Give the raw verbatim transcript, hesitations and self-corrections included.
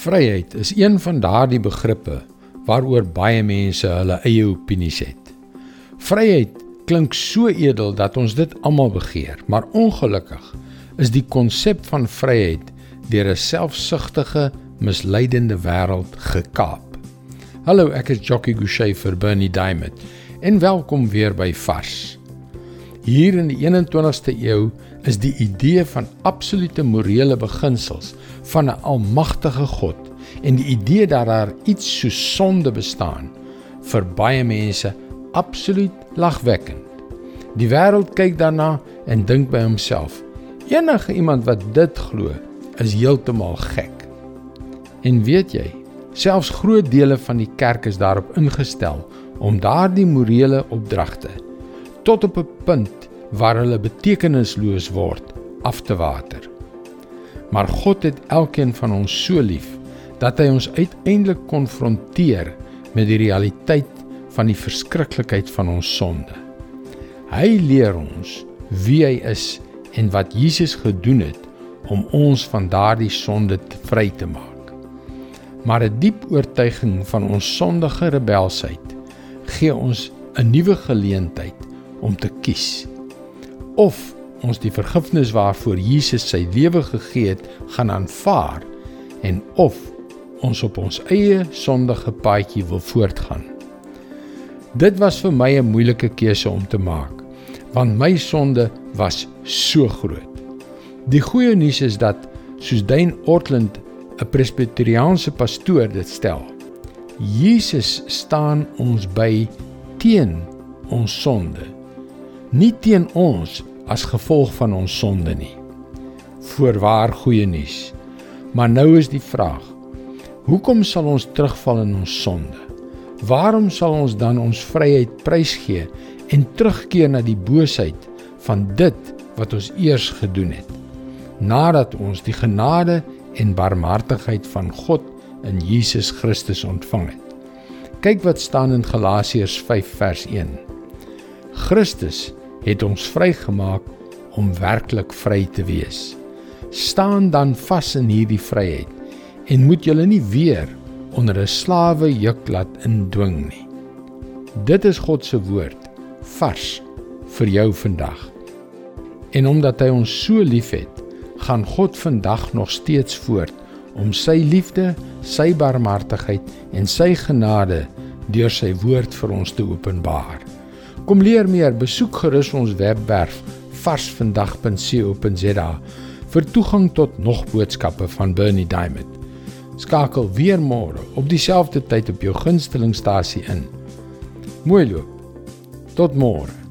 Vryheid is een van daardie begrippe waaroor baie mense hulle eie opinies het. Vryheid klink so edel dat ons dit almal begeer, maar ongelukkig is die konsep van vryheid deur 'n selfsugtige, misleidende wêreld gekaap. Hallo, ek is Jockey Gouchee vir Bernie Diamond en welkom weer by Vars. Hier in die eenentwintigste eeu is die idee van absolute morele beginsels van 'n almagtige God en die idee dat daar iets soos sonde bestaan vir baie mense absoluut lagwekkend. Die wêreld kyk daarna en dink by homself, enige iemand wat dit glo is heeltemal gek. En weet jy, selfs groot dele van die kerk is daarop ingestel om daardie morele opdragte tot op 'n punt waar hulle betekenisloos word, af te water. Maar God het elkeen van ons so lief, dat hy ons uiteindelik konfronteer met die realiteit van die verskriklikheid van ons sonde. Hy leer ons wie hy is en wat Jesus gedoen het om ons van daardie sonde vry te maak. Maar 'n diep oortuiging van ons sondige rebelsheid gee ons 'n nuwe geleentheid om te kies. Of ons die vergifnis waarvoor Jesus sy lewe gegee het, gaan aanvaar en of ons op ons eie sondige paadjie wil voortgaan. Dit was vir my 'n moeilike keuse om te maak, want my sonde was so groot. Die goeie nuus is dat, soos Dane Ortlund, 'n presbyteriaanse pastoor dit stel, Jesus staan ons by teen ons sonde, nie teen ons as gevolg van ons sonde nie. Voorwaar goeie nuus. Maar nou is die vraag, hoekom sal ons terugval in ons sonde? Waarom sal ons dan ons vryheid prysgee en terugkeer na die boosheid van dit wat ons eers gedoen het, nadat ons die genade en barmhartigheid van God in Jesus Christus ontvang het? Kyk wat staan in Galasiërs vyf vers een. Christus het ons vrygemaak om werklik vry te wees. Staan dan vas in hierdie vryheid en moet julle nie weer onder 'n slawe juk laat indwing nie. Dit is God se woord, vars vir jou vandag. En omdat hy ons so liefhet, gaan God vandag nog steeds voort om sy liefde, sy barmhartigheid en sy genade deur sy woord vir ons te openbaar. Kom leer meer, besoek gerus ons webwerf varsvandag punt co punt za vir toegang tot nog boodskappe van Bernie Diamond. Skakel weer môre op dieselfde tyd op jou gunstelingstasie in. Mooi loop. Tot môre.